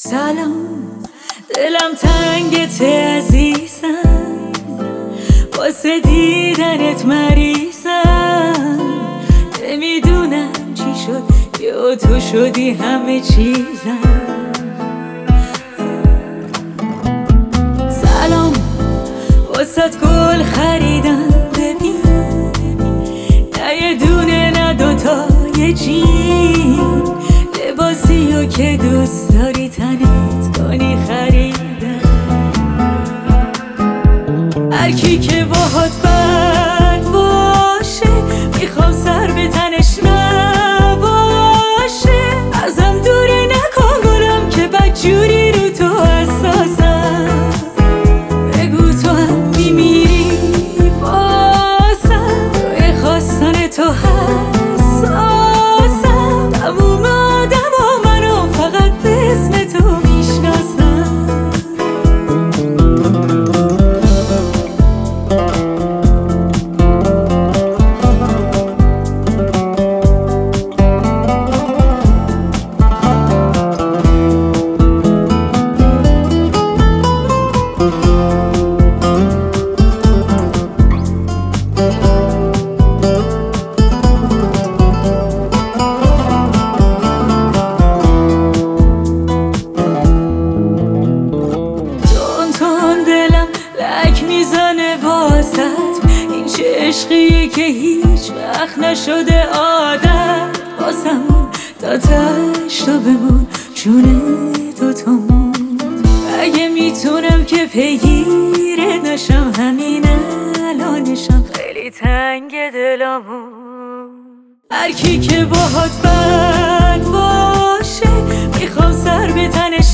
سلام، دلم تنگت عزیزم، واسه دیدنت مریضم. نمیدونم چی شد یا تو شدی همه چیزم. سلام، واسه گل خریدم، ببین نه یه دونه نه دوتا، یه جین لباسیو که دوست داری تنت کنی خریدم. هرکی که باهات بد باشه میخوام سر به تنش نباشه. ازم دوری نکن گلم که بدجوری رو تو حساسم. بگو تو هم میمیری باسم، توی خواستن تو حساسم. تموم آدم ها منو فقط به اسم تو میشناسم. این چه عشقیه که هیچ وقت نشده عادت واسمون، تا تش تا بمون جونه دوتامون. اگه میتونم که پیگیرت نشم، همین الانشم خیلی تنگ دلمون. هرکی که باهات بد باشه میخوام سر به تنش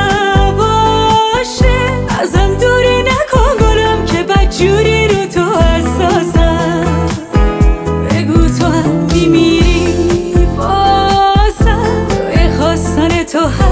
نباشه. ازم دوری نکن گلم که بدجوری رو تو حساسم. بگو تو هم میمیری باسم، توی خواستن تو